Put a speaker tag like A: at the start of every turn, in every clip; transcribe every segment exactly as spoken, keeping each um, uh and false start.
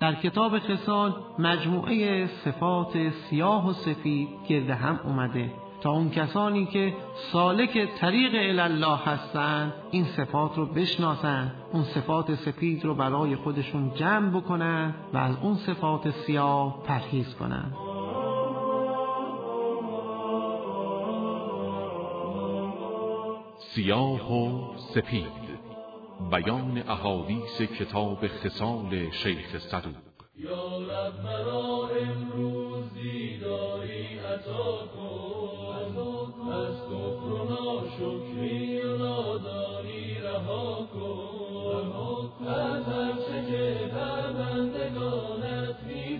A: در کتاب خصال مجموعه صفات سیاه و سفید گرد هم اومده تا اون کسانی که سالک طریق الله هستن این صفات رو بشناسن، اون صفات سفید رو برای خودشون جمع بکنن و از اون صفات سیاه پرهیز کنن.
B: سیاه و سپید، بیان احادیث کتاب خصال شیخ صدوق.
C: یا رب مرا امروزی داری عطا کن، از کفر و ناشکری و نادانی رها کن، از هر چه که بر بندگانت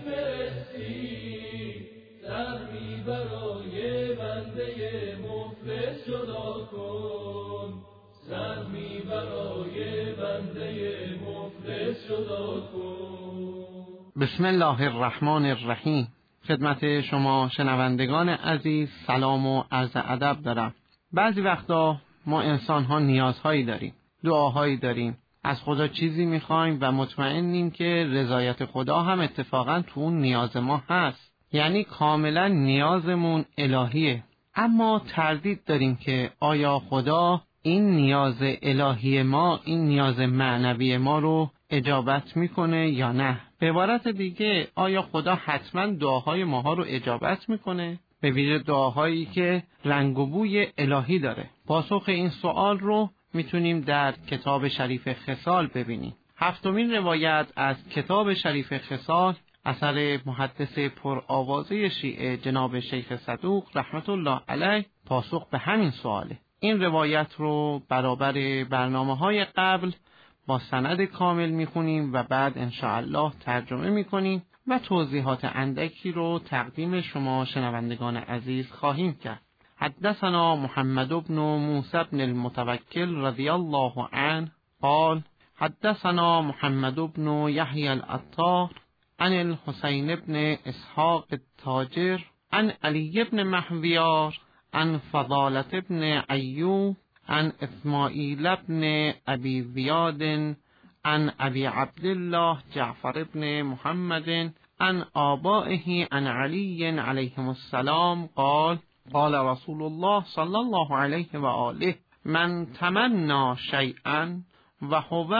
C: میفرستی سهمی برای بنده مفلس جدا کن، سهمی برای بنده مفلس جدا کن.
A: بسم الله الرحمن الرحیم. خدمت شما شنوندگان عزیز سلام و عرض ادب دارم. بعضی وقتا ما انسان ها نیازهایی داریم، دعاهایی داریم، از خدا چیزی میخوایم و مطمئنیم که رضایت خدا هم اتفاقا تو اون نیاز ما هست، یعنی کاملا نیازمون الهیه، اما تردید داریم که آیا خدا این نیاز الهی ما، این نیاز معنوی ما رو اجابت میکنه یا نه؟ به عبارت دیگه آیا خدا حتما دعاهای ماها رو اجابت میکنه؟ به ویژه دعاهایی که رنگ و بوی الهی داره. پاسخ این سوال رو میتونیم در کتاب شریف خصال ببینیم. هفتمین روایت از کتاب شریف خصال اثر محدث پرآوازه شیعه جناب شیخ صدوق رحمت الله علیه پاسخ به همین سواله. این روایت رو برابر برنامه‌های قبل با سند کامل میخونیم و بعد انشاءالله ترجمه میکنیم و توضیحات اندکی رو تقدیم شما شنوندگان عزیز خواهیم کرد. حدثنا محمد بن موسی بن المتوکل رضی الله عنه قال حدثنا محمد بن یحیی العطار عن الحسین بن اسحاق التاجر عن علی بن محویار عن فضالة بن ایوب عن اسماعیل بن ابی زیاد عن ابی عبدالله جعفر بن محمد عن آبائه عن علی علیهم السلام قال قال رسول الله صلی الله علیه و آله من تمنا شیئا و هو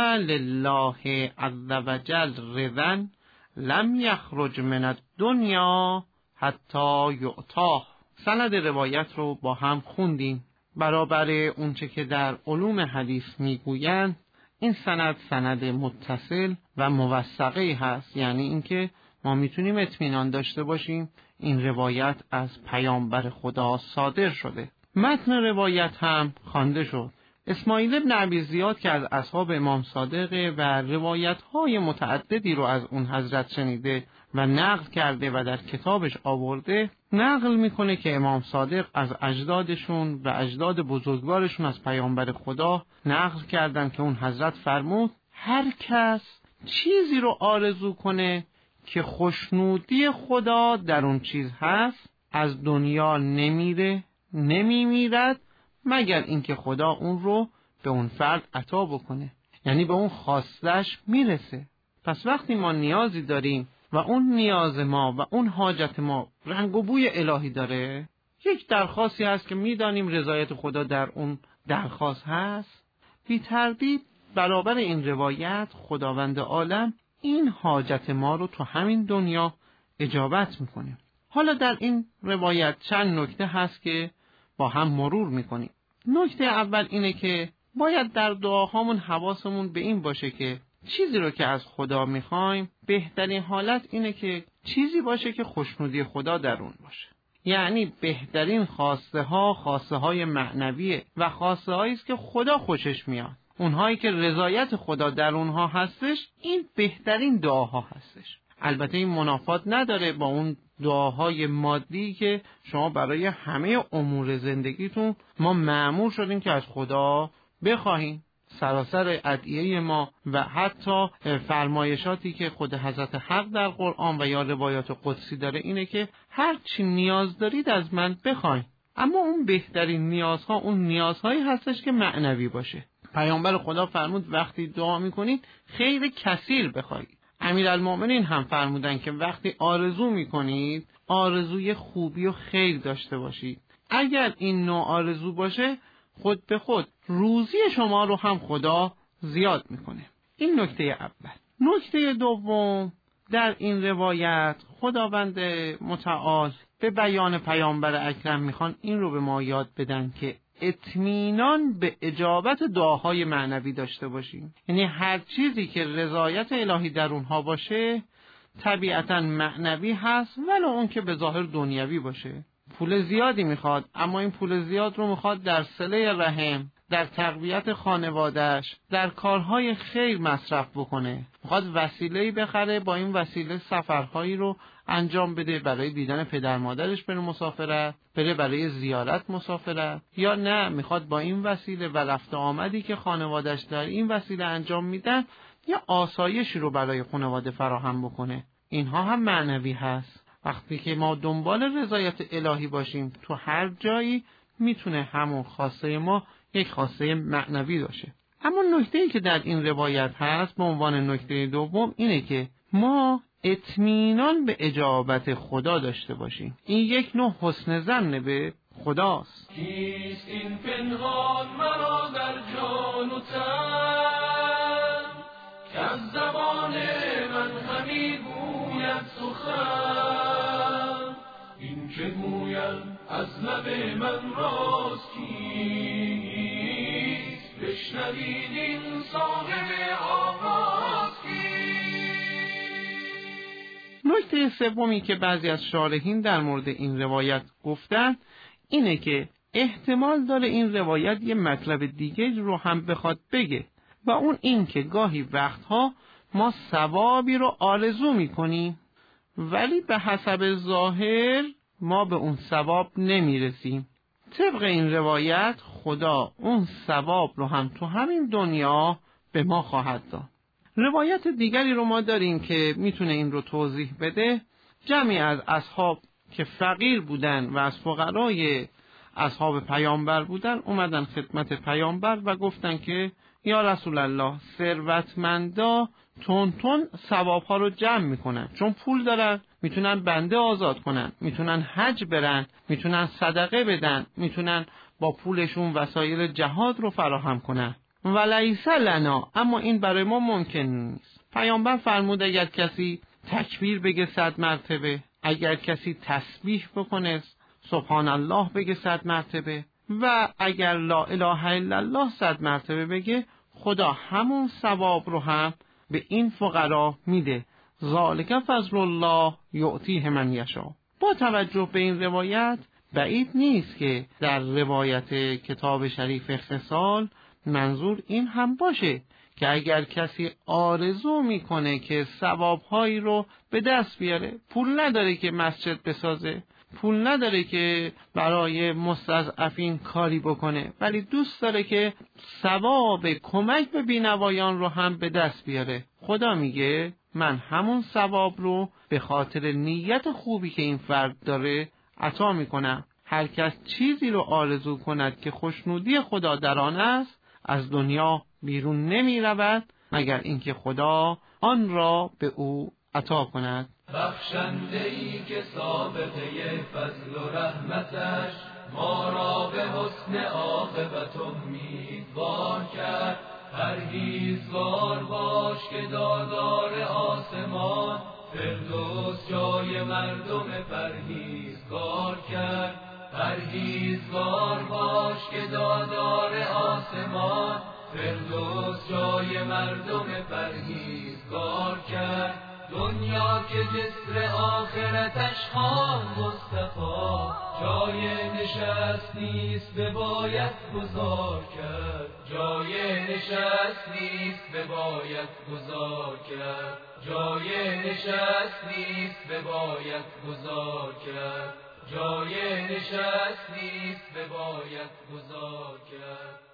A: لله عز وجل رضا لم یخرج من الدنیا حتی یعطاه. سند روایت رو با هم خوندیم. برابر اونچه که در علوم حدیث میگویند این سند سند متصل و موثقی هست، یعنی اینکه ما میتونیم اطمینان داشته باشیم این روایت از پیامبر خدا صادر شده. متن روایت هم خوانده شد. اسماعیل بن ابی زیاد که از اصحاب امام صادق و روایت‌های متعددی رو از اون حضرت شنیده و نقل کرده و در کتابش آورده، نقل میکنه که امام صادق از اجدادشون و اجداد بزرگوارشون از پیامبر خدا نقل کردن که اون حضرت فرمود هر کس چیزی رو آرزو کنه که خوشنودی خدا در اون چیز هست از دنیا نمیره نمیمیرد مگر اینکه خدا اون رو به اون فرد عطا بکنه، یعنی به اون خواستش میرسه. پس وقتی ما نیازی داریم و اون نیاز ما و اون حاجت ما رنگ و بوی الهی داره، یک درخواستی هست که میدانیم رضایت خدا در اون درخواست هست، بی تردید برابر این روایت خداوند عالم این حاجت ما رو تو همین دنیا اجابت میکنه. حالا در این روایت چند نکته هست که با هم مرور میکنیم. نکته اول اینه که باید در دعاهامون حواسمون به این باشه که چیزی رو که از خدا میخوایم بهترین حالت اینه که چیزی باشه که خوشنودی خدا در اون باشه، یعنی بهترین خواسته ها خواسته های معنویه و خواسته هایی است که خدا خوشش میاد. اونهایی که رضایت خدا در اونها هستش این بهترین دعاها هستش. البته این منافات نداره با اون دعاهای مادی که شما برای همه امور زندگیتون ما مأمور شدیم که از خدا بخواهیم. سراسر ادعیه ما و حتی فرمایشاتی که خود حضرت حق در قرآن و یا روایات قدسی داره اینه که هر چی نیاز دارید از من بخواید، اما اون بهترین نیازها اون نیازهایی هستش که معنوی باشه. پیامبر خدا فرمود وقتی دعا میکنید خیر کثیر بخواید. امیرالمؤمنین هم فرمودن که وقتی آرزو میکنید آرزوی خوبی و خیر داشته باشید. اگر این نوع آرزو باشه خود به خود روزی شما رو هم خدا زیاد میکنه. این نکته اول. نکته دوم، در این روایت خداوند متعال به بیان پیامبر اکرم میخوان این رو به ما یاد بدن که اطمینان به اجابت دعاهای معنوی داشته باشیم. یعنی هر چیزی که رضایت الهی در اونها باشه طبیعتاً معنوی هست، ولو اون که به ظاهر دنیوی باشه. پول زیادی میخواد، اما این پول زیاد رو میخواد در صله رحم، در تقویت خانواده‌اش، در کارهای خیر مصرف بکنه. میخواد وسیله‌ای بخره، با این وسیله سفرهایی رو انجام بده، برای دیدن پدر مادرش بره مسافرت، بره برای زیارت مسافرت، یا نه میخواد با این وسیله و رفت آمدی که خانواده‌اش در این وسیله انجام میدن یا آسایشی رو برای خانواده فراهم بکنه. اینها هم معنوی هست. وقتی که ما دنبال رضایت الهی باشیم تو هر جایی میتونه همون خواسته ما یک خواسته معنوی باشه. اما نکته‌ای که در این روایت هست به عنوان نکته دوم اینه که ما اطمینان به اجابت خدا داشته باشیم. این یک نوع حسن ظن به خداست.
C: کیست این پنهان مرا در جان و تن که از زبان من همی گوید سخن، این که گوید از لب من راست کیست، بشنوید این صاحب آواز کیست.
A: نکته سومی که بعضی از شارحین در مورد این روایت گفتن اینه که احتمال داره این روایت یه مطلب دیگه رو هم بخواد بگه، و اون این که گاهی وقتها ما ثوابی رو آرزو میکنیم ولی به حسب ظاهر ما به اون ثواب نمیرسیم. طبق این روایت خدا اون ثواب رو هم تو همین دنیا به ما خواهد داد. روایت دیگری رو ما داریم که میتونه این رو توضیح بده. جمعی از اصحاب که فقیر بودن و از فقرای اصحاب پیامبر بودن اومدن خدمت پیامبر و گفتن که یا رسول الله، ثروتمندا تون تون ثوابها رو جمع میکنن، چون پول دارن میتونن بنده آزاد کنن، میتونن حج برن، میتونن صدقه بدن، میتونن با پولشون وسایل جهاد رو فراهم کنن. ولیس لنا، اما این برای ما ممکن نیست. پیامبر فرمود اگر کسی تکبیر بگه صد مرتبه، اگر کسی تسبیح بکنه سبحان الله بگه صد مرتبه، و اگر لا اله الا الله صد مرتبه بگه، خدا همون ثواب رو هم به این فقرا میده. ذالک فضل الله یعطیه من یشاء. با توجه به این روایت بعید نیست که در روایت کتاب شریف خصال منظور این هم باشه که اگر کسی آرزو میکنه که ثوابهایی رو به دست بیاره، پول نداره که مسجد بسازه، پول نداره که برای مستضعفین کاری بکنه، ولی دوست داره که ثواب کمک به بینوایان رو هم به دست بیاره، خدا میگه من همون ثواب رو به خاطر نیت خوبی که این فرد داره عطا میکنم. هر کس چیزی رو آرزو کند که خوشنودی خدا در آن است، از دنیا بیرون نمی رود مگر اینکه خدا آن را به او عطا کند.
C: بخشنده ای که سابقه فضل و رحمتش ما را به حسن عاقبت امیدوار کرد. پرهیزگار باش که دادار آسمان فردوس جای مردم پرهیزگار کرد. پرهیزگار باش که دادار آسمان فردوس جای مردم پرهیزگار کرد. دنیا که جسر آخرتش خان مصطفی جای نشست نیست بباید گذار کرد. جای نشست نیست بباید گذار کرد. جای نشست نیست بباید گذار کرد. جای نشست نیست بباید گذار کرد.